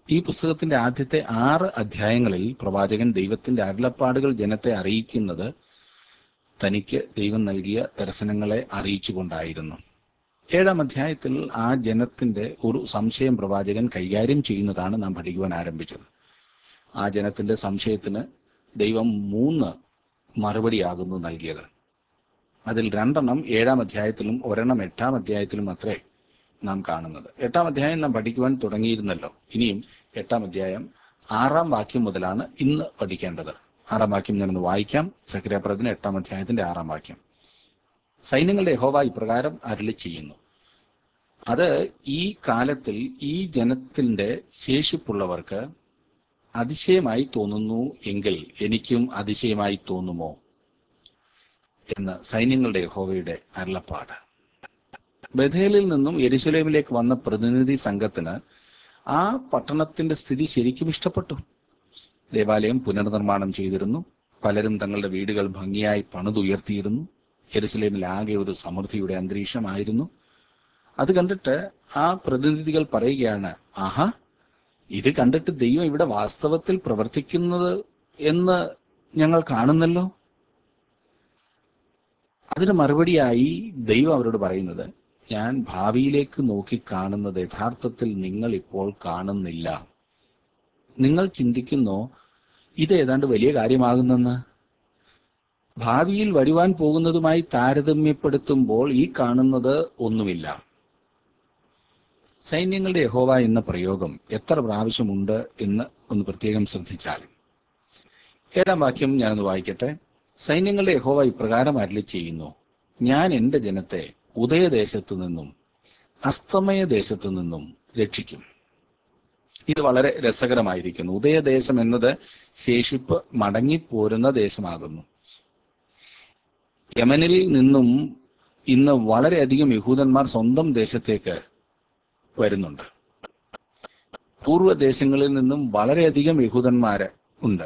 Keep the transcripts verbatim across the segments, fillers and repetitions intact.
ഈ പുസ്തകത്തിന്റെ ആദ്യത്തെ ആറ് അധ്യായങ്ങളിൽ പ്രവാചകൻ ദൈവത്തിന്റെ അരുളപ്പാടുകൾ ജനത്തെ അറിയിക്കുന്നത് തനിക്ക് ദൈവം നൽകിയ ദർശനങ്ങളെ അറിയിച്ചുകൊണ്ടായിരുന്നു. ഏഴാം അധ്യായത്തിൽ ആ ജനത്തിന്റെ ഒരു സംശയം പ്രവാചകൻ കൈകാര്യം ചെയ്യുന്നതാണ് നാം പഠിക്കുവാൻ ആരംഭിച്ചത്. ആ ജനത്തിന്റെ സംശയത്തിന് ദൈവം മൂന്ന് മറുപടിയാകുന്നു നൽകിയത്. അതിൽ രണ്ടെണ്ണം ഏഴാം അധ്യായത്തിലും ഒരെണ്ണം എട്ടാം അധ്യായത്തിലും അത്രേ നാം കാണുന്നത്. എട്ടാം അധ്യായം നാം പഠിക്കുവാൻ തുടങ്ങിയിരുന്നല്ലോ. ഇനിയും എട്ടാം അധ്യായം ആറാം വാക്യം മുതലാണ് ഇന്ന് പഠിക്കേണ്ടത്. ആറാം വാക്യം ഞാനൊന്ന് വായിക്കാം. സക്കറിയാ പ്രവചനം എട്ടാം അധ്യായത്തിന്റെ ആറാം വാക്യം. സൈന്യങ്ങളുടെ യഹോവ ഇപ്രകാരം അരുളി ചെയ്യുന്നു, അത് ഈ കാലത്തിൽ ഈ ജനത്തിന്റെ ശേഷിപ്പുള്ളവർക്ക് അതിശയമായി തോന്നുന്നു എങ്കിൽ എനിക്കും അതിശയമായി തോന്നുമോ എന്ന് സൈന്യങ്ങളുടെ യഹോവയുടെ അരുളപ്പാട്. ബഥേലിൽ നിന്നും യെരുശലേമിലേക്ക് വന്ന പ്രതിനിധി സംഘത്തിന് ആ പട്ടണത്തിന്റെ സ്ഥിതി ശരിക്കും ഇഷ്ടപ്പെട്ടു. ദേവാലയം പുനർനിർമ്മാണം ചെയ്തിരുന്നു. പലരും തങ്ങളുടെ വീടുകൾ ഭംഗിയായി പണിതുയർത്തിയിരുന്നു. യെരുശലേമിൽ ആകെ ഒരു സമൃദ്ധിയുടെ അന്തരീക്ഷമായിരുന്നു. അത് കണ്ടിട്ട് ആ പ്രതിനിധികൾ പറയുകയാണ്, ആഹാ, ഇത് കണ്ടിട്ട് ദൈവം ഇവിടെ വാസ്തവത്തിൽ പ്രവർത്തിക്കുന്നത് എന്ന് ഞങ്ങൾ കാണുന്നല്ലോ. അതിന് മറുപടിയായി ദൈവം അവരോട് പറയുന്നത്, ഞാൻ ഭാവിയിലേക്ക് നോക്കി കാണുന്നത് യഥാർത്ഥത്തിൽ നിങ്ങൾ ഇപ്പോൾ കാണുന്നില്ല. നിങ്ങൾ ചിന്തിക്കുന്നോ ഇത് ഏതാണ്ട് വലിയ കാര്യമാകുന്നെന്ന്? ഭാവിയിൽ വരുവാൻ പോകുന്നതുമായി താരതമ്യപ്പെടുത്തുമ്പോൾ ഈ കാണുന്നത് ഒന്നുമില്ല. സൈന്യങ്ങളുടെ യഹോവ എന്ന പ്രയോഗം എത്ര പ്രാവശ്യമുണ്ട് എന്ന് ഒന്ന് പ്രത്യേകം ശ്രദ്ധിച്ചാൽ. ഏഴാം വാക്യം ഞാനൊന്ന് വായിക്കട്ടെ. സൈന്യങ്ങളുടെ യഹോവ ഇപ്രകാരം അരുളി ചെയ്യുന്നു, ഞാൻ എന്റെ ജനത്തെ ഉദയദേശത്തു നിന്നും അസ്തമയ ദേശത്തു നിന്നും രക്ഷിക്കും. ഇത് വളരെ രസകരമായിരിക്കുന്നു. ഉദയദേശം എന്നത് ശേഷിപ്പ് മടങ്ങിപ്പോരുന്ന ദേശമാകുന്നു. യമനിൽ നിന്നും ഇന്ന് വളരെയധികം യഹൂദന്മാർ സ്വന്തം ദേശത്തേക്ക് വരുന്നുണ്ട്. പൂർവ്വദേശങ്ങളിൽ നിന്നും വളരെയധികം യഹൂദന്മാര് ഉണ്ട്.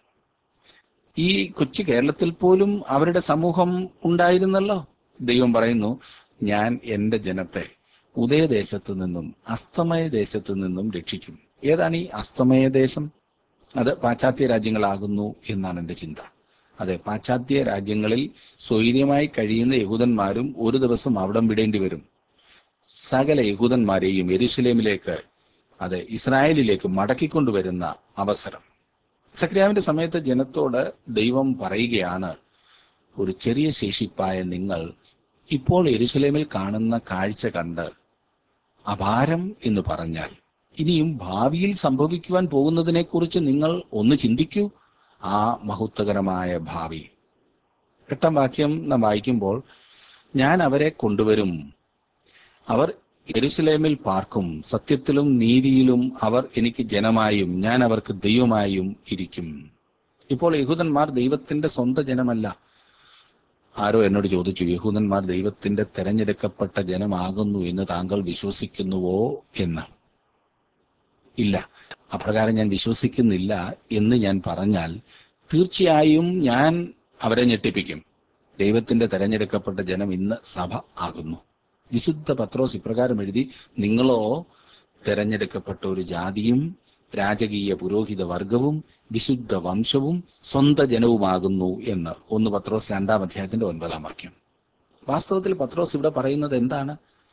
ഈ കൊച്ചു കേരളത്തിൽ പോലും അവരുടെ സമൂഹം ഉണ്ടായിരുന്നല്ലോ. ദൈവം പറയുന്നു, ഞാൻ എന്റെ ജനത്തെ ഉദയദേശത്തു നിന്നും അസ്തമയ ദേശത്തു നിന്നും രക്ഷിക്കും. ഏതാണ് ഈ അസ്തമയ ദേശം? അത് പാശ്ചാത്യ രാജ്യങ്ങളാകുന്നു എന്നാണ് എന്റെ ചിന്ത. അതെ, പാശ്ചാത്യ രാജ്യങ്ങളിൽ സ്വൈര്യമായി കഴിയുന്ന യഹൂദന്മാരും ഒരു ദിവസം അവിടം വിടേണ്ടി വരും. സകല യഹൂദന്മാരെയും യെരുശലേമിലേക്ക്, അതെ, ഇസ്രായേലിലേക്ക് മടക്കിക്കൊണ്ടുവരുന്ന അവസരം. സക്കറിയാവിന്റെ സമയത്ത് ജനത്തോട് ദൈവം പറയുകയാണ്, ഒരു ചെറിയ ശേഷിപ്പായ നിങ്ങൾ ഇപ്പോൾ യെരുശലേമിൽ കാണുന്ന കാഴ്ച കണ്ട് അപാരം എന്ന് പറഞ്ഞാൽ ഇനിയും ഭാവിയിൽ സംഭവിക്കുവാൻ പോകുന്നതിനെ കുറിച്ച് നിങ്ങൾ ഒന്ന് ചിന്തിക്കൂ. ആ മഹത്വകരമായ ഭാവി. എട്ടാം വാക്യം നാം വായിക്കുമ്പോൾ, ഞാൻ അവരെ കൊണ്ടുവരും, അവർ യെരുശലേമിൽ പാർക്കും, സത്യത്തിലും നീതിയിലും അവർ എനിക്ക് ജനമായും ഞാൻ അവർക്ക് ദൈവമായും ഇരിക്കും. ഇപ്പോൾ യഹൂദന്മാർ ദൈവത്തിന്റെ സ്വന്തം ജനമല്ല. ആരോ എന്നോട് ചോദിച്ചു, യഹൂദന്മാർ ദൈവത്തിന്റെ തെരഞ്ഞെടുക്കപ്പെട്ട ജനമാകുന്നു എന്ന് താങ്കൾ വിശ്വസിക്കുന്നുവോ എന്ന്. ഇല്ല, അപ്രകാരം ഞാൻ വിശ്വസിക്കുന്നില്ല എന്ന് ഞാൻ പറഞ്ഞാൽ തീർച്ചയായും ഞാൻ അവരെ ഞെട്ടിപ്പിക്കും. ദൈവത്തിന്റെ തെരഞ്ഞെടുക്കപ്പെട്ട ജനം ഇന്ന് സഭ ആകുന്നു. വിശുദ്ധ പത്രോസ് ഇപ്രകാരം എഴുതി, നിങ്ങളോ തെരഞ്ഞെടുക്കപ്പെട്ട ഒരു ജാതിയും രാജകീയ പുരോഹിത വർഗവും വിശുദ്ധ വംശവും സ്വന്ത ജനവുമാകുന്നു എന്ന്. ഒന്ന് പത്രോസ് രണ്ടാം അധ്യായത്തിന്റെ ഒൻപതാം വാക്യം. വാസ്തവത്തിൽ പത്രോസ് ഇവിടെ പറയുന്നത് എന്താണ്?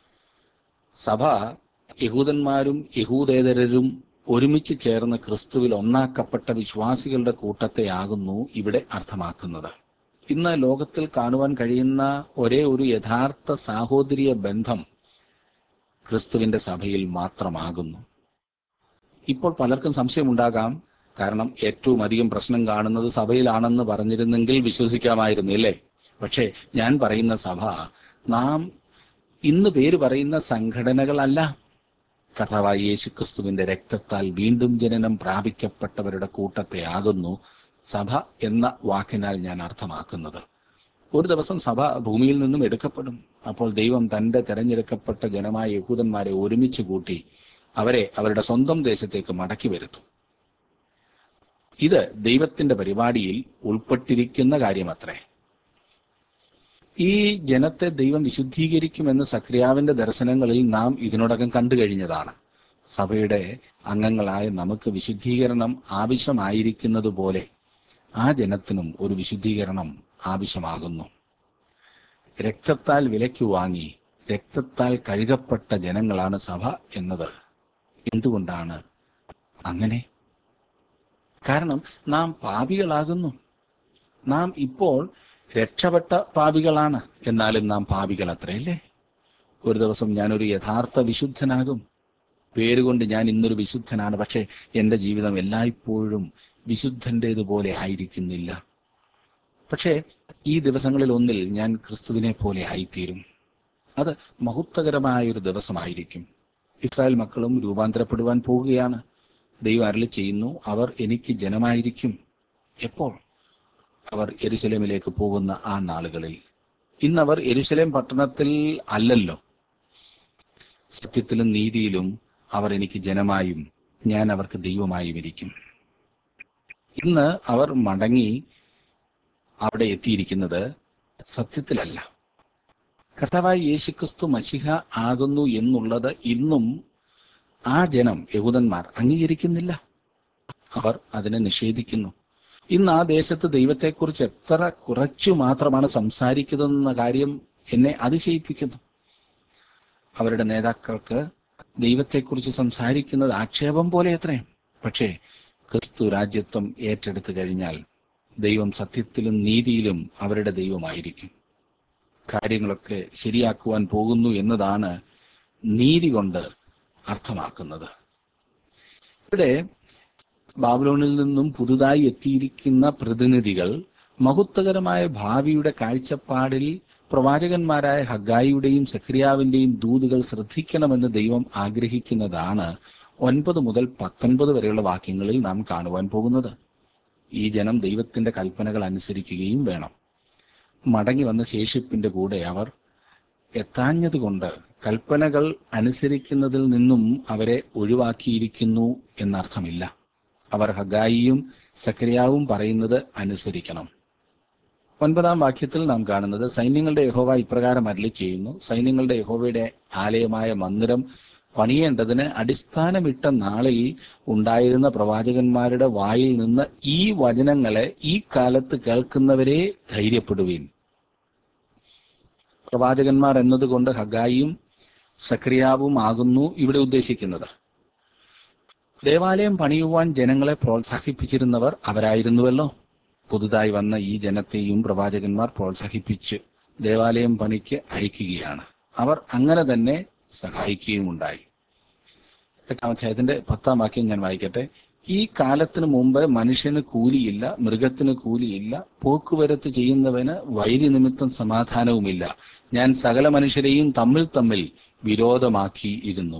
സഭ യഹൂദന്മാരും യഹൂദേതരരും ഒരുമിച്ച് ചേർന്ന് ക്രിസ്തുവിൽ ഒന്നാക്കപ്പെട്ട വിശ്വാസികളുടെ കൂട്ടത്തെയാകുന്നു ഇവിടെ അർത്ഥമാക്കുന്നത്. ഇന്ന് ലോകത്തിൽ കാണുവാൻ കഴിയുന്ന ഒരേ ഒരു യഥാർത്ഥ സാഹോദര്യ ബന്ധം ക്രിസ്തുവിന്റെ സഭയിൽ മാത്രമാകുന്നു. ഇപ്പോൾ പലർക്കും സംശയമുണ്ടാകാം. കാരണം ഏറ്റവും അധികം പ്രശ്നം കാണുന്നത് സഭയിലാണെന്ന് പറഞ്ഞിരുന്നെങ്കിൽ വിശ്വസിക്കാമായിരുന്നു, അല്ലേ? പക്ഷേ ഞാൻ പറയുന്ന സഭ നാം ഇന്ന് പേര് പറയുന്ന സംഘടനകളല്ല. കർത്താവായ യേശു ക്രിസ്തുവിന്റെ രക്തത്താൽ വീണ്ടും ജനനം പ്രാപിക്കപ്പെട്ടവരുടെ കൂട്ടത്തെ ആകുന്നു സഭ എന്ന വാക്കിനാൽ ഞാൻ അർത്ഥമാക്കുന്നത്. ഒരു ദിവസം സഭ ഭൂമിയിൽ നിന്നും എടുക്കപ്പെടും. അപ്പോൾ ദൈവം തന്റെ തെരഞ്ഞെടുക്കപ്പെട്ട ജനമായ യഹൂദന്മാരെ ഒരുമിച്ച് കൂട്ടി അവരെ അവരുടെ സ്വന്തം ദേശത്തേക്ക് മടക്കി വരുത്തും. ഇത് ദൈവത്തിന്റെ പരിപാടിയിൽ ഉൾപ്പെട്ടിരിക്കുന്ന കാര്യമത്രേ. ഈ ജനത്തെ ദൈവം വിശുദ്ധീകരിക്കുമെന്ന് സക്രിയാവിന്റെ ദർശനങ്ങളിൽ നാം ഇതിനോടകം കണ്ടു കഴിഞ്ഞതാണ്. സഭയുടെ അംഗങ്ങളായ നമുക്ക് വിശുദ്ധീകരണം ആവശ്യമായിരിക്കുന്നത് പോലെ ആ ജനത്തിനും ഒരു വിശുദ്ധീകരണം ആവശ്യമാകുന്നു. രക്തത്താൽ വിലയ്ക്ക് വാങ്ങി രക്തത്താൽ കഴുകപ്പെട്ട ജനങ്ങളാണ് സഭ എന്നത് എന്തുകൊണ്ടാണ് അങ്ങനെ? കാരണം നാം പാപികളാകുന്നു. നാം ഇപ്പോൾ രക്ഷപ്പെട്ട പാപികളാണ്, എന്നാലും നാം പാപികൾ അത്രയല്ലേ? ഒരു ദിവസം ഞാനൊരു യഥാർത്ഥ വിശുദ്ധനാകും. പേരുകൊണ്ട് ഞാൻ ഇന്നൊരു വിശുദ്ധനാണ്, പക്ഷെ എൻ്റെ ജീവിതം എല്ലായ്പ്പോഴും വിശുദ്ധൻ്റേതുപോലെ ആയിരിക്കുന്നില്ല. പക്ഷേ ഈ ദിവസങ്ങളിൽ ഒന്നിൽ ഞാൻ ക്രിസ്തുവിനെ പോലെ ആയിത്തീരും. അത് മഹത്വകരമായൊരു ദിവസമായിരിക്കും. ഇസ്രായേൽ മക്കളും രൂപാന്തരപ്പെടുവാൻ പോവുകയാണ്. ദൈവം അരുളി ചെയ്യുന്നു, അവർ എനിക്ക് ജനമായിരിക്കും. എപ്പോൾ? അവർ യെരൂശലേമിലേക്ക് പോകുന്ന ആ നാളുകളിൽ. ഇന്നവർ യെരൂശലേം പട്ടണത്തിൽ അല്ലല്ലോ. സത്യത്തിലും നീതിയിലും അവർ എനിക്ക് ജനമായും ഞാൻ അവർക്ക് ദൈവമായും ഇരിക്കും. ഇന്ന് അവർ മടങ്ങി അവിടെ എത്തിയിരിക്കുന്നത് സത്യത്തിലല്ല. കർത്താവായ യേശുക്രിസ്തു മശിഹ ആകുന്നു എന്നുള്ളത് ഇന്നും ആ ജനം യഹൂദന്മാർ അംഗീകരിക്കുന്നില്ല. അവർ അതിനെ നിഷേധിക്കുന്നു. ഇന്ന് ആ ദേശത്ത് ദൈവത്തെക്കുറിച്ച് എത്ര കുറച്ചു മാത്രമാണ് സംസാരിക്കുന്നതെന്ന കാര്യം എന്നെ അതിശയിപ്പിക്കുന്നു. അവരുടെ നേതാക്കൾക്ക് ദൈവത്തെക്കുറിച്ച് സംസാരിക്കുന്നത് ആക്ഷേപം പോലെ എത്രയും. പക്ഷേ ക്രിസ്തു രാജ്യത്വം ഏറ്റെടുത്തു കഴിഞ്ഞാൽ ദൈവം സത്യത്തിലും നീതിയിലും അവരുടെ ദൈവമായിരിക്കും. കാര്യങ്ങളൊക്കെ ശരിയാക്കുവാൻ പോകുന്നു എന്നതാണ് നീതി കൊണ്ട് അർത്ഥമാക്കുന്നത്. ഇവിടെ ബാബിലോണിൽ നിന്നും പുതുതായി എത്തിയിരിക്കുന്ന പ്രതിനിധികൾ മഹത്വകരമായ ഭാവിയുടെ കാഴ്ചപ്പാടിൽ പ്രവാചകന്മാരായ ഹഗ്ഗായിയുടെയും സഖറിയാവിന്റെയും ദൂതുകൾ ശ്രദ്ധിക്കണമെന്ന് ദൈവം ആഗ്രഹിക്കുന്നതാണ് ഒൻപത് മുതൽ പത്തൊൻപത് വരെയുള്ള വാക്യങ്ങളിൽ നാം കാണുവാൻ പോകുന്നത്. ഈ ജനം ദൈവത്തിന്റെ കൽപ്പനകൾ അനുസരിക്കുകയും വേണം. മടങ്ങി വന്ന ശേഷിപ്പിന്റെ കൂടെ അവർ എത്താഞ്ഞതുകൊണ്ട് കൽപ്പനകൾ അനുസരിക്കുന്നതിൽ നിന്നും അവരെ ഒഴിവാക്കിയിരിക്കുന്നു എന്നർത്ഥമില്ല. അവർ ഹഗ്ഗായിയും സഖറിയാവും പറയുന്നത് അനുസരിക്കണം. ഒൻപതാം വാക്യത്തിൽ നാം കാണുന്നത്, സൈന്യങ്ങളുടെ യഹോവ ഇപ്രകാരം അരുളി ചെയ്യുന്നു, സൈന്യങ്ങളുടെ യഹോവയുടെ ആലയമായ മന്ദിരം പണിയേണ്ടതിന് അടിസ്ഥാനമിട്ട നാളിൽ ഉണ്ടായിരുന്ന പ്രവാചകന്മാരുടെ വായിൽ നിന്ന് ഈ വചനങ്ങളെ ഈ കാലത്ത് കേൾക്കുന്നവരെ ധൈര്യപ്പെടുവീൻ. പ്രവാചകന്മാർ എന്നതുകൊണ്ട് ഹഗ്ഗായിയും സഖറിയാവും ആകുന്നു ഇവിടെ ഉദ്ദേശിക്കുന്നത്. ദേവാലയം പണിയുവാൻ ജനങ്ങളെ പ്രോത്സാഹിപ്പിച്ചിരുന്നവർ അവരായിരുന്നുവല്ലോ. പുതുതായി വന്ന ഈ ജനത്തെയും പ്രവാചകന്മാർ പ്രോത്സാഹിപ്പിച്ച് ദേവാലയം പണിക്ക് അയക്കുകയാണ്. അവർ അങ്ങനെ തന്നെ സഹായിക്കുകയും ഉണ്ടായി. എട്ടാം അധ്യായത്തിന്റെ പത്താം വാക്യം ഞാൻ വായിക്കട്ടെ. ഈ കാലത്തിന് മുമ്പ് മനുഷ്യന് കൂലിയില്ല, മൃഗത്തിന് കൂലിയില്ല, പോക്കുവരത്ത് ചെയ്യുന്നവന് വൈരി നിമിത്തം സമാധാനവുമില്ല. ഞാൻ സകല മനുഷ്യരെയും തമ്മിൽ തമ്മിൽ വിരോധമാക്കി ഇരുന്നു.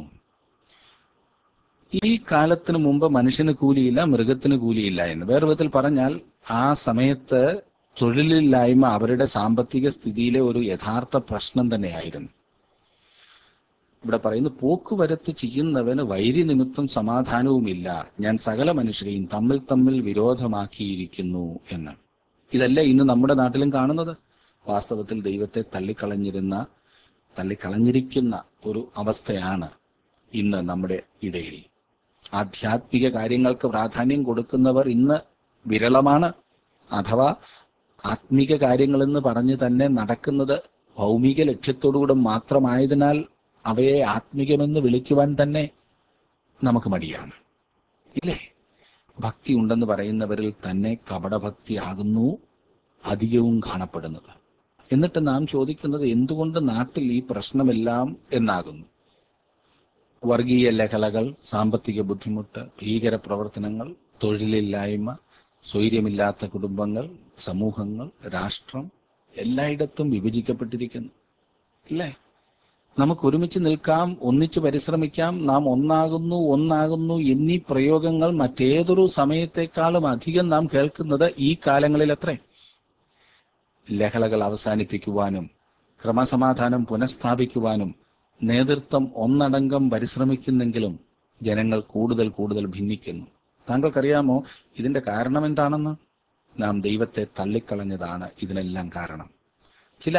ഈ കാലത്തിന് മുമ്പ് മനുഷ്യന് കൂലിയില്ല, മൃഗത്തിന് കൂലിയില്ല എന്ന്. വേറെ വിധത്തിൽ പറഞ്ഞാൽ ആ സമയത്ത് തൊഴിലില്ലായ്മ അവരുടെ സാമ്പത്തിക സ്ഥിതിയിലെ ഒരു യഥാർത്ഥ പ്രശ്നം തന്നെയായിരുന്നു. ഇവിടെ പറയുന്നു, പോക്കുവരത്ത് ചെയ്യുന്നവന് വൈരി നിമിത്തം സമാധാനവുമില്ല, ഞാൻ സകല മനുഷ്യരെയും തമ്മിൽ തമ്മിൽ വിരോധമാക്കിയിരിക്കുന്നു എന്ന്. ഇതല്ല ഇന്ന് നമ്മുടെ നാട്ടിലും കാണുന്നത്. വാസ്തവത്തിൽ ദൈവത്തെ തള്ളിക്കളഞ്ഞിരുന്ന തള്ളിക്കളഞ്ഞിരിക്കുന്ന ഒരു അവസ്ഥയാണ് ഇന്ന് നമ്മുടെ ഇടയിൽ. ആധ്യാത്മിക കാര്യങ്ങൾക്ക് പ്രാധാന്യം കൊടുക്കുന്നവർ ഇന്ന് വിരളമാണ്. അഥവാ ആത്മീക കാര്യങ്ങളെന്ന് പറഞ്ഞ് തന്നെ നടക്കുന്നത് ഭൗമിക ലക്ഷ്യത്തോടുകൂടെ മാത്രമായതിനാൽ അവയെ ആത്മീകമെന്ന് വിളിക്കുവാൻ തന്നെ നമുക്ക് മടിയാണ്, ഇല്ലേ? ഭക്തി ഉണ്ടെന്ന് പറയുന്നവരിൽ തന്നെ കപടഭക്തിയാകുന്നു അധികവും കാണപ്പെടുന്നത്. എന്നിട്ട് നാം ചോദിക്കുന്നത്, എന്തുകൊണ്ട് നാട്ടിൽ ഈ പ്രശ്നമെല്ലാം എന്നാകുന്നു. വർഗീയ ലഹളകൾ, സാമ്പത്തിക ബുദ്ധിമുട്ട്, ഭീകര പ്രവർത്തനങ്ങൾ, തൊഴിലില്ലായ്മ, സ്വൈര്യമില്ലാത്ത കുടുംബങ്ങൾ, സമൂഹങ്ങൾ, രാഷ്ട്രം എല്ലായിടത്തും വിഭജിക്കപ്പെട്ടിരിക്കുന്നു, ഇല്ലേ? നമുക്ക് ഒരുമിച്ച് നിൽക്കാം, ഒന്നിച്ച് പരിശ്രമിക്കാം, നാം ഒന്നാകുന്നു ഒന്നാകുന്നു എന്നീ പ്രയോഗങ്ങൾ മറ്റേതൊരു സമയത്തെക്കാളും അധികം നാം കേൾക്കുന്നത് ഈ കാലങ്ങളിൽ അത്രേ. ലഹളകൾ അവസാനിപ്പിക്കുവാനും ക്രമസമാധാനം പുനഃസ്ഥാപിക്കുവാനും നേതൃത്വം ഒന്നടങ്കം പരിശ്രമിക്കുന്നെങ്കിലും ജനങ്ങൾ കൂടുതൽ കൂടുതൽ ഭിന്നിക്കുന്നു. താങ്കൾക്കറിയാമോ ഇതിന്റെ കാരണം എന്താണെന്ന്? നാം ദൈവത്തെ തള്ളിക്കളഞ്ഞതാണ് ഇതിനെല്ലാം കാരണം. ചില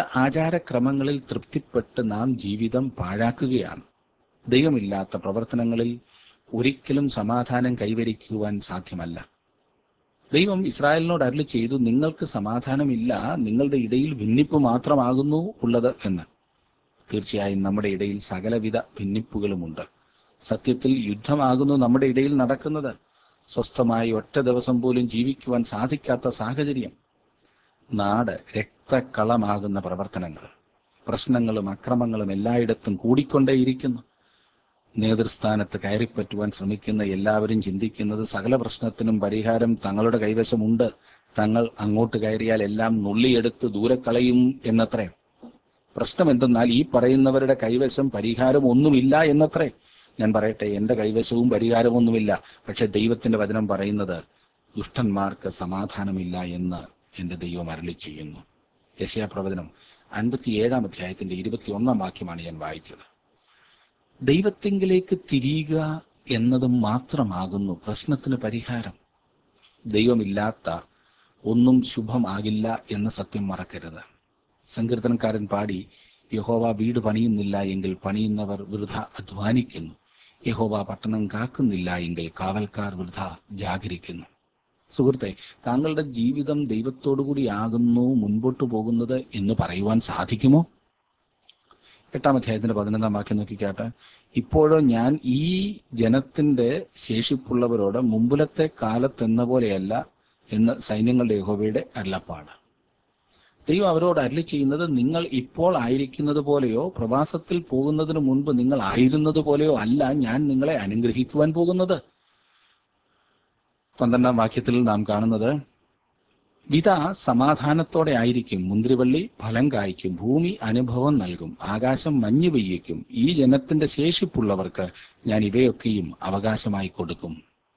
ആചാരക്രമങ്ങളിൽ തൃപ്തിപ്പെട്ട് നാം ജീവിതം പാഴാക്കുകയാണ്. ദൈവമില്ലാത്ത പ്രവർത്തനങ്ങളിൽ ഒരിക്കലും സമാധാനം കൈവരിക്കുവാൻ സാധ്യമല്ല. ദൈവം ഇസ്രായേലിനോട് അരുളി ചെയ്തു, നിങ്ങൾക്ക് സമാധാനമില്ല, നിങ്ങളുടെ ഇടയിൽ ഭിന്നിപ്പ് മാത്രമാകുന്നു ഉള്ളത് എന്ന്. തീർച്ചയായും നമ്മുടെ ഇടയിൽ സകലവിധ ഭിന്നിപ്പുകളുമുണ്ട്. സത്യത്തിൽ യുദ്ധമാകുന്നു നമ്മുടെ ഇടയിൽ നടക്കുന്നത്. സ്വസ്ഥമായി ഒറ്റ ദിവസം പോലും ജീവിക്കുവാൻ സാധിക്കാത്ത സാഹചര്യം. നാട് രക്തക്കളമാകുന്ന പ്രവർത്തനങ്ങൾ, പ്രശ്നങ്ങളും അക്രമങ്ങളും എല്ലായിടത്തും കൂടിക്കൊണ്ടേയിരിക്കുന്നു. നേതൃസ്ഥാനത്ത് കയറിപ്പറ്റുവാൻ ശ്രമിക്കുന്ന എല്ലാവരും ചിന്തിക്കുന്നത് സകല പ്രശ്നത്തിനും പരിഹാരം തങ്ങളുടെ കൈവശമുണ്ട്, തങ്ങൾ അങ്ങോട്ട് കയറിയാൽ എല്ലാം നുള്ളിയെടുത്ത് ദൂരെ കളയും എന്നത്രേ. പ്രശ്നം എന്തെന്നാൽ ഈ പറയുന്നവരുടെ കൈവശം പരിഹാരം ഒന്നുമില്ല എന്നത്രേ. ഞാൻ പറയട്ടെ, എന്റെ കൈവശവും പരിഹാരമൊന്നുമില്ല. പക്ഷെ ദൈവത്തിന്റെ വചനം പറയുന്നത് ദുഷ്ടന്മാർക്ക് സമാധാനമില്ല എന്ന് എന്റെ ദൈവം അരുളി ചെയ്യുന്നു. യെശയ്യാ പ്രവചനം അൻപത്തിയേഴാം അധ്യായത്തിന്റെ ഇരുപത്തി ഒന്നാം വാക്യമാണ് ഞാൻ വായിച്ചത്. ദൈവത്തിങ്കിലേക്ക് തിരിയുക എന്നതും മാത്രമാകുന്നു പ്രശ്നത്തിന് പരിഹാരം. ദൈവമില്ലാത്ത ഒന്നും ശുഭമാകില്ല എന്ന സത്യം മറക്കരുത്. സങ്കീർത്തനക്കാരൻ പാടി, യഹോവ വീട് പണിയുന്നില്ല എങ്കിൽ പണിയുന്നവർ വൃഥ അധ്വാനിക്കുന്നു, യഹോവ പട്ടണം കാക്കുന്നില്ല എങ്കിൽ കാവൽക്കാർ വൃഥ ജാഗരിക്കുന്നു. സുഹൃത്തെ, താങ്കളുടെ ജീവിതം ദൈവത്തോടുകൂടി ആകുന്നു മുൻപോട്ട് പോകുന്നത് എന്ന് പറയുവാൻ സാധിക്കുമോ? എട്ടാം അധ്യായത്തിന്റെ പതിനൊന്നാം വാക്യം നോക്കിക്കാട്ടെ. ഇപ്പോഴോ ഞാൻ ഈ ജനത്തിന്റെ ശേഷിപ്പുള്ളവരോട് മുമ്പിലത്തെ കാലത്തെന്ന പോലെയല്ല എന്ന് സൈന്യങ്ങളുടെ യഹോവയുടെ അരുളപ്പാട്. ദൈവം അവരോട് അരുളി ചെയ്യുന്നത്, നിങ്ങൾ ഇപ്പോൾ ആയിരിക്കുന്നത് പോലെയോ പ്രവാസത്തിൽ പോകുന്നതിന് മുൻപ് നിങ്ങൾ ആയിരുന്നത് പോലെയോ അല്ല ഞാൻ നിങ്ങളെ അനുഗ്രഹിക്കുവാൻ പോകുന്നത്. പന്ത്രണ്ടാം വാക്യത്തിൽ നാം കാണുന്നത്, വിത സമാധാനത്തോടെ ആയിരിക്കും, മുന്തിരിവള്ളി ഫലം കായ്ക്കും, ഭൂമി അനുഭവം നൽകും, ആകാശം മഞ്ഞ് പെയ്യിക്കും, ഈ ജനത്തിന്റെ ശേഷിപ്പുള്ളവർക്ക് ഞാൻ ഇവയൊക്കെയും അവകാശമായി കൊടുക്കും.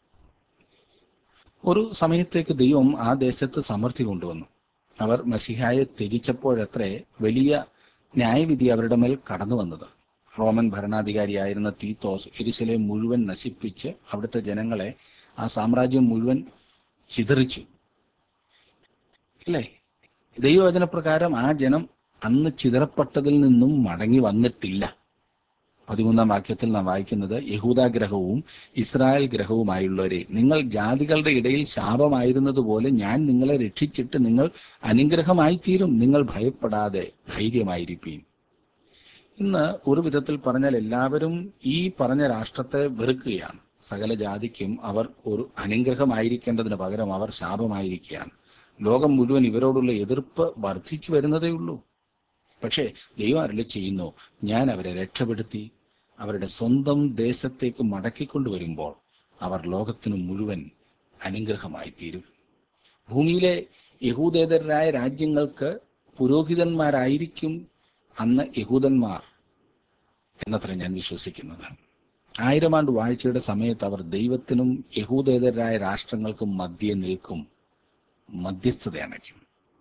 ഒരു സമയത്തേക്ക് ദൈവം ആ ദേശത്ത് സമൃദ്ധി കൊണ്ടുവന്നു. അവർ മശിഹായെ ത്യജിച്ചപ്പോഴത്രേ വലിയ ന്യായവിധി അവരുടെ മേൽ കടന്നു വന്നത്. റോമൻ ഭരണാധികാരിയായിരുന്ന തീത്തോസ് യെരൂശലേം മുഴുവൻ നശിപ്പിച്ച് അവിടുത്തെ ജനങ്ങളെ, ആ സാമ്രാജ്യം മുഴുവൻ ചിതറിച്ചു. അല്ലേ? ദൈവവചനപ്രകാരം ആ ജനം അന്ന് ചിതറപ്പെട്ടതിൽ നിന്നും മടങ്ങി വന്നിട്ടില്ല. പതിമൂന്നാം വാക്യത്തിൽ നാം വായിക്കുന്നത്, യഹൂദാ ഗ്രഹവും ഇസ്രായേൽ ഗ്രഹവുമായുള്ളവരെ, നിങ്ങൾ ജാതികളുടെ ഇടയിൽ ശാപമായിരുന്നതുപോലെ ഞാൻ നിങ്ങളെ രക്ഷിച്ചിട്ട് നിങ്ങൾ അനുഗ്രഹമായി തീരും. നിങ്ങൾ ഭയപ്പെടാതെ ധൈര്യമായിരിപ്പീൻ. ഇന്ന് ഒരു വിധത്തിൽ പറഞ്ഞാൽ എല്ലാവരും ഈ പറഞ്ഞ രാഷ്ട്രത്തെ വെറുക്കുകയാണ്. സകല ജാതിക്കും അവർ ഒരു അനുഗ്രഹമായിരിക്കേണ്ടതിന് പകരം അവർ ശാപമായിരിക്കുകയാണ്. ലോകം മുഴുവൻ ഇവരോടുള്ള എതിർപ്പ് വർദ്ധിച്ചു വരുന്നതേ ഉള്ളൂ. പക്ഷേ ദൈവം അരുളി ചെയ്യുന്നു, ഞാൻ അവരെ രക്ഷപ്പെടുത്തി അവരുടെ സ്വന്തം ദേശത്തേക്ക് മടക്കിക്കൊണ്ടുവരുമ്പോൾ അവർ ലോകത്തിനു മുഴുവൻ അനുഗ്രഹമായി തീരും. ഭൂമിയിലെ യഹൂദേതരായ രാജ്യങ്ങൾക്ക് പുരോഹിതന്മാരായിരിക്കും അന്ന് യഹൂദന്മാർ എന്നത്ര ഞാൻ വിശ്വസിക്കുന്നത്. ആയിരം ആണ്ട് വാഴ്ചയുടെ സമയത്ത് അവർ ദൈവത്തിനും യഹൂദേതരായ രാഷ്ട്രങ്ങൾക്കും മധ്യേ നിൽക്കും, മധ്യസ്ഥത അണയ്ക്കും.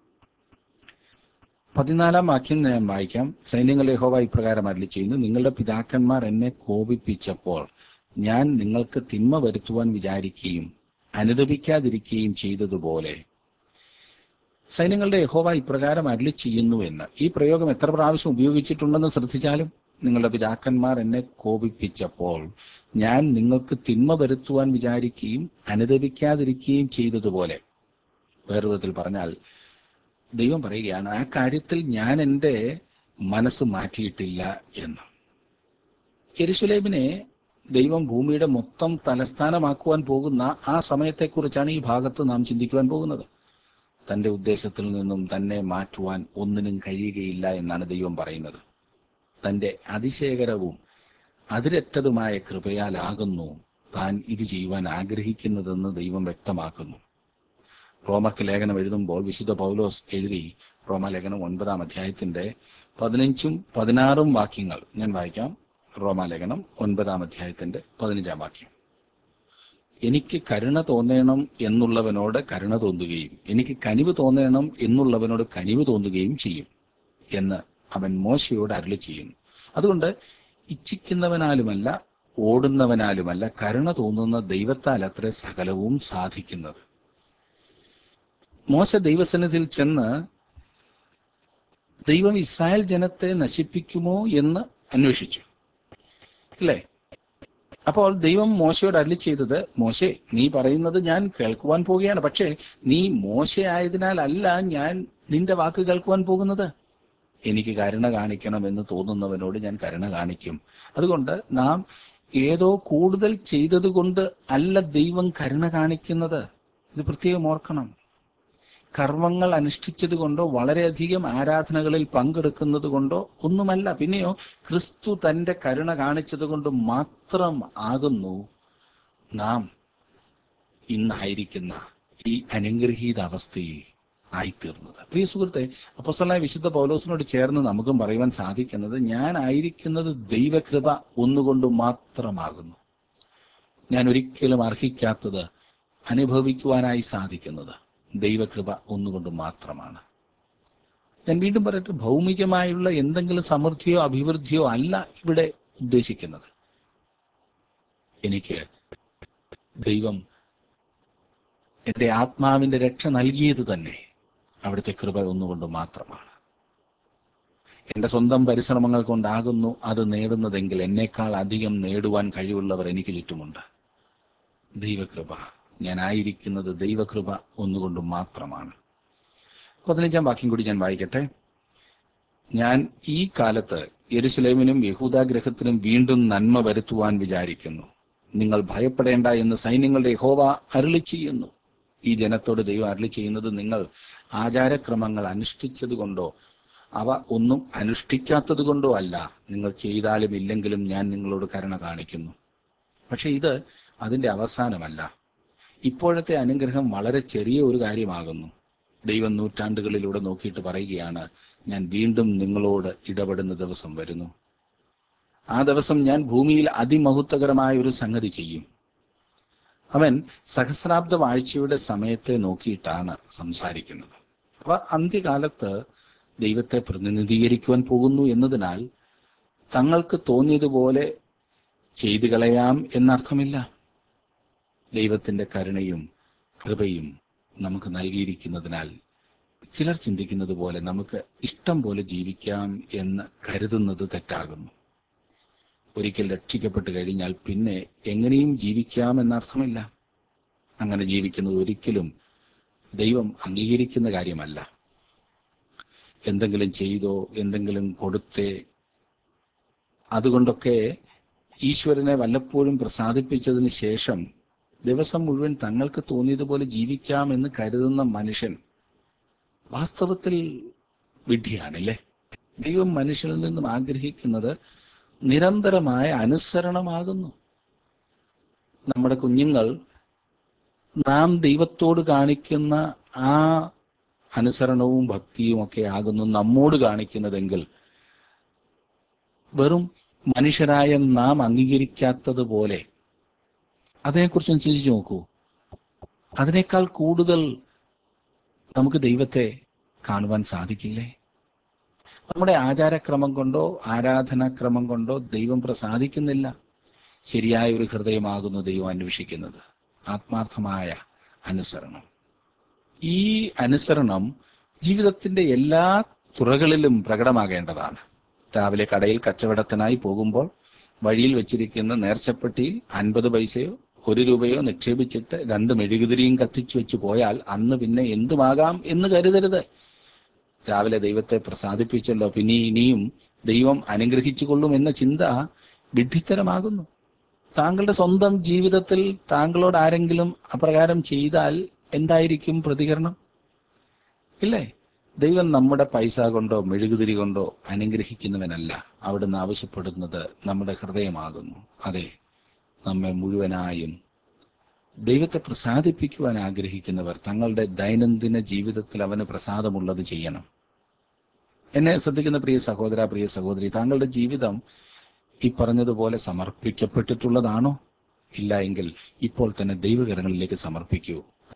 പതിനാലാം വാക്യം ഞാൻ വായിക്കാം. സൈന്യങ്ങളുടെ യഹോവ ഇപ്രകാരം അരുളി ചെയ്യുന്നു, നിങ്ങളുടെ പിതാക്കന്മാർ എന്നെ കോപിപ്പിച്ചപ്പോൾ ഞാൻ നിങ്ങൾക്ക് തിന്മ വരുത്തുവാൻ വിചാരിക്കുകയും അനുദപിക്കാതിരിക്കുകയും ചെയ്തതുപോലെ. സൈന്യങ്ങളുടെ യഹോവ ഇപ്രകാരം അരുളി ചെയ്യുന്നു എന്ന് ഈ പ്രയോഗം എത്ര പ്രാവശ്യം ഉപയോഗിച്ചിട്ടുണ്ടെന്ന് ശ്രദ്ധിച്ചാലും, നിങ്ങളുടെ പിതാക്കന്മാർ എന്നെ കോപിപ്പിച്ചപ്പോൾ ഞാൻ നിങ്ങൾക്ക് തിന്മ വരുത്തുവാൻ വിചാരിക്കുകയും അനുദപിക്കാതിരിക്കുകയും ചെയ്തതുപോലെ. വേറെ വിധത്തിൽ പറഞ്ഞാൽ ദൈവം പറയുകയാണ്, ആ കാര്യത്തിൽ ഞാൻ എൻ്റെ മനസ്സ് മാറ്റിയിട്ടില്ല എന്ന്. യെരൂശലേമിനെ ദൈവം ഭൂമിയുടെ മൊത്തം തലസ്ഥാനമാക്കുവാൻ പോകുന്ന ആ സമയത്തെക്കുറിച്ചാണ് ഈ ഭാഗത്ത് നാം ചിന്തിക്കുവാൻ പോകുന്നത്. തൻ്റെ ഉദ്ദേശത്തിൽ നിന്നും തന്നെ മാറ്റുവാൻ ഒന്നിനും കഴിയുകയില്ല എന്നാണ് ദൈവം പറയുന്നത്. തൻ്റെ അതിശയകരവും അതിരറ്റതുമായ കൃപയാലാകുന്നു താൻ ഇത് ചെയ്യുവാൻ ആഗ്രഹിക്കുന്നതെന്ന് ദൈവം വ്യക്തമാക്കുന്നു. റോമർക്ക് ലേഖനം എഴുതുമ്പോൾ വിശുദ്ധ പൗലോസ് എഴുതി, റോമാലേഖനം ഒൻപതാം അധ്യായത്തിന്റെ പതിനഞ്ചും പതിനാറും വാക്യങ്ങൾ ഞാൻ വായിക്കാം. റോമാലേഖനം ഒൻപതാം അധ്യായത്തിന്റെ പതിനഞ്ചാം വാക്യം, എനിക്ക് കരുണ തോന്നണം എന്നുള്ളവനോട് കരുണ തോന്നുകയും എനിക്ക് കനിവ് തോന്നണം എന്നുള്ളവനോട് കനിവ് തോന്നുകയും ചെയ്യും എന്ന് അവൻ മോശയോട് അരുളി ചെയ്യുന്നു. അതുകൊണ്ട് ഇച്ഛിക്കുന്നവനാലുമല്ല ഓടുന്നവനാലുമല്ല കരുണ തോന്നുന്ന ദൈവത്താൽ അത്ര സകലവും സാധിക്കുന്നത്. മോശ ദൈവസന്നിധിയിൽ ചെന്ന് ദൈവം ഇസ്രായേൽ ജനത്തെ നശിപ്പിക്കുമോ എന്ന് അന്വേഷിച്ചു, അല്ലേ? അപ്പോൾ ദൈവം മോശയോട് അരുളി ചെയ്തത്, മോശെ, നീ പറയുന്നത് ഞാൻ കേൾക്കുവാൻ പോവുകയാണ്, പക്ഷേ നീ മോശയായതിനാൽ അല്ല ഞാൻ നിന്റെ വാക്ക് കേൾക്കുവാൻ പോകുന്നത്. എനിക്ക് കരുണ കാണിക്കണമെന്ന് തോന്നുന്നവനോട് ഞാൻ കരുണ കാണിക്കും. അതുകൊണ്ട് നാം ഏതോ കൂടുതൽ ചെയ്തത് കൊണ്ട് അല്ല ദൈവം കരുണ കാണിക്കുന്നത്. ഇത് പ്രത്യേകം ഓർക്കണം. കർമ്മങ്ങൾ അനുഷ്ഠിച്ചത് കൊണ്ടോ വളരെയധികം ആരാധനകളിൽ പങ്കെടുക്കുന്നത് കൊണ്ടോ ഒന്നുമല്ല. പിന്നെയോ ക്രിസ്തു തന്റെ കരുണ കാണിച്ചത് കൊണ്ട് മാത്രം ആകുന്നു നാം ഇന്നായിരിക്കുന്ന ഈ അനുഗ്രഹീത അവസ്ഥയിൽ ആയിത്തീർന്നത്. പ്രിയ സുഹൃത്തെ, അപ്പോസ്തലനായ വിശുദ്ധ പൗലോസിനോട് ചേർന്ന് നമുക്കും പറയുവാൻ സാധിക്കുന്നത്, ഞാൻ ആയിരിക്കുന്നത് ദൈവകൃപ ഒന്നുകൊണ്ട് മാത്രമാകുന്നു. ഞാൻ ഒരിക്കലും അർഹിക്കാത്തത് അനുഭവിക്കുവാനായി സാധിക്കുന്നത് ദൈവകൃപ ഒന്നുകൊണ്ട് മാത്രമാണ്. ഞാൻ വീണ്ടും പറയട്ടെ, ഭൗമികമായുള്ള എന്തെങ്കിലും സമൃദ്ധിയോ അഭിവൃദ്ധിയോ അല്ല ഇവിടെ ഉദ്ദേശിക്കുന്നത്. എനിക്ക് ദൈവം എൻ്റെ ആത്മാവിന്റെ രക്ഷ നൽകിയത് തന്നെ അവിടുത്തെ കൃപ ഒന്നുകൊണ്ട് മാത്രമാണ്. എൻ്റെ സ്വന്തം പരിശ്രമങ്ങൾ കൊണ്ടാകുന്നു അത് നേടുന്നതെങ്കിൽ എന്നേക്കാൾ അധികം നേടുവാൻ കഴിവുള്ളവർ എനിക്ക് ചുറ്റുമുണ്ട്. ദൈവകൃപ, ഞാനായിരിക്കുന്നത് ദൈവകൃപ ഒന്നുകൊണ്ട് മാത്രമാണ്. പതിനഞ്ചാം വാക്യം കൂടി ഞാൻ വായിക്കട്ടെ. ഞാൻ ഈ കാലത്ത് യെരുശലേമിനും യഹൂദാഗൃഹത്തിനും വീണ്ടും നന്മ വരുത്തുവാൻ വിചാരിക്കുന്നു. നിങ്ങൾ ഭയപ്പെടേണ്ട എന്ന് സൈന്യങ്ങളുടെ യഹോവ അരുളി ചെയ്യുന്നു. ഈ ജനത്തോട് ദൈവം അരുളി ചെയ്യുന്നത്, നിങ്ങൾ ആചാരക്രമങ്ങൾ അനുഷ്ഠിച്ചത് കൊണ്ടോ അവ ഒന്നും അനുഷ്ഠിക്കാത്തത് കൊണ്ടോ അല്ല, നിങ്ങൾ ചെയ്താലും ഇല്ലെങ്കിലും ഞാൻ നിങ്ങളോട് കരുണ കാണിക്കുന്നു. പക്ഷെ ഇത് അതിന്റെ അവസാനമല്ല. ഇപ്പോഴത്തെ അനുഗ്രഹം വളരെ ചെറിയ ഒരു കാര്യമാകുന്നു. ദൈവം നൂറ്റാണ്ടുകളിലൂടെ നോക്കിയിട്ട് പറയുകയാണ്, ഞാൻ വീണ്ടും നിങ്ങളോട് ഇടപെടുന്ന ദിവസം വരുന്നു. ആ ദിവസം ഞാൻ ഭൂമിയിൽ അതിമഹത്വകരമായ ഒരു സംഗതി ചെയ്യും. അവൻ സഹസ്രാബ്ദ വാഴ്ചയുടെ സമയത്തെ നോക്കിയിട്ടാണ് സംസാരിക്കുന്നത്. അപ്പൊ അന്ത്യകാലത്ത് ദൈവത്തെ പ്രതിനിധീകരിക്കുവാൻ പോകുന്നു എന്നതിനാൽ തങ്ങൾക്ക് തോന്നിയതുപോലെ ചെയ്തു കളയാം എന്നർത്ഥമില്ല. ദൈവത്തിന്റെ കരുണയും കൃപയും നമുക്ക് നൽകിയിരിക്കുന്നതിനാൽ ചിലർ ചിന്തിക്കുന്നത് പോലെ നമുക്ക് ഇഷ്ടം പോലെ ജീവിക്കാം എന്ന് കരുതുന്നത് തെറ്റാകുന്നു. ഒരിക്കൽ രക്ഷിക്കപ്പെട്ട് കഴിഞ്ഞാൽ പിന്നെ എങ്ങനെയും ജീവിക്കാം എന്നർത്ഥമില്ല. അങ്ങനെ ജീവിക്കുന്നത് ഒരിക്കലും ദൈവം അംഗീകരിക്കുന്ന കാര്യമല്ല. എന്തെങ്കിലും ചെയ്തോ എന്തെങ്കിലും കൊടുത്തേ അതുകൊണ്ടൊക്കെ ഈശ്വരനെ വല്ലപ്പോഴും പ്രസാദിപ്പിച്ചതിന് ശേഷം ദിവസം മുഴുവൻ തങ്ങൾക്ക് തോന്നിയതുപോലെ ജീവിക്കാമെന്ന് കരുതുന്ന മനുഷ്യൻ വാസ്തവത്തിൽ വിഡ്ഢിയാണല്ലേ. ദൈവം മനുഷ്യനിൽ നിന്നും ആഗ്രഹിക്കുന്നത് നിരന്തരമായ അനുസരണമാകുന്നു. നമ്മുടെ കുഞ്ഞുങ്ങൾ നാം ദൈവത്തോട് കാണിക്കുന്ന ആ അനുസരണവും ഭക്തിയും ഒക്കെ ആകുന്നു നമ്മോട് കാണിക്കുന്നതെങ്കിൽ വെറും മനുഷ്യരായ നാം അംഗീകരിക്കാത്തതുപോലെ അതിനെക്കുറിച്ചൊന്ന് ചിന്തിച്ചു നോക്കൂ. അതിനേക്കാൾ കൂടുതൽ നമുക്ക് ദൈവത്തെ കാണുവാൻ സാധിക്കില്ലേ? നമ്മുടെ ആചാരക്രമം കൊണ്ടോ ആരാധനാക്രമം കൊണ്ടോ ദൈവം പ്രസാദിക്കുന്നില്ല. ശരിയായ ഒരു ഹൃദയമാകുന്നു ദൈവം അന്വേഷിക്കുന്നത്, ആത്മാർത്ഥമായ അനുസരണം. ഈ അനുസരണം ജീവിതത്തിന്റെ എല്ലാ തുറകളിലും പ്രകടമാകേണ്ടതാണ്. രാവിലെ കടയിൽ കച്ചവടത്തിനായി പോകുമ്പോൾ വഴിയിൽ വെച്ചിരിക്കുന്ന നേർച്ചപ്പെട്ടിയിൽ അൻപത് പൈസയോ ഒരു രൂപയോ നിക്ഷേപിച്ചിട്ട് രണ്ട് മെഴുകുതിരിയും കത്തിച്ചു വെച്ച് പോയാൽ അന്ന് പിന്നെ എന്തുമാകാം എന്ന് കരുതരുത്. രാവിലെ ദൈവത്തെ പ്രസാദിപ്പിച്ചല്ലോ, പിന്നെ ഇനിയും ദൈവം അനുഗ്രഹിച്ചു കൊള്ളും എന്ന ചിന്ത വിഡ്ഢിത്തരമാകുന്നു. താങ്കളുടെ സ്വന്തം ജീവിതത്തിൽ താങ്കളോട് ആരെങ്കിലും അപ്രകാരം ചെയ്താൽ എന്തായിരിക്കും പ്രതികരണം? ഇല്ലേ? ദൈവം നമ്മുടെ പൈസ കൊണ്ടോ മെഴുകുതിരി കൊണ്ടോ അനുഗ്രഹിക്കുന്നവനല്ല. അവിടുന്ന് ആവശ്യപ്പെടുന്നത് നമ്മുടെ ഹൃദയമാകുന്നു. അതെ, നമ്മെ മുഴുവനായും ദൈവത്തെ പ്രസാദിപ്പിക്കുവാൻ ആഗ്രഹിക്കുന്നവർ തങ്ങളുടെ ദൈനംദിന ജീവിതത്തിൽ അവന് പ്രസാദമുള്ളത് ചെയ്യണം. എന്നെ ശ്രദ്ധിക്കുന്ന പ്രിയ സഹോദര, പ്രിയ സഹോദരി, താങ്കളുടെ ജീവിതം ഈ പറഞ്ഞതുപോലെ സമർപ്പിക്കപ്പെട്ടിട്ടുള്ളതാണോ? ഇല്ല എങ്കിൽ ഇപ്പോൾ തന്നെ ദൈവകരങ്ങളിലേക്ക് സമർപ്പിക്കൂ.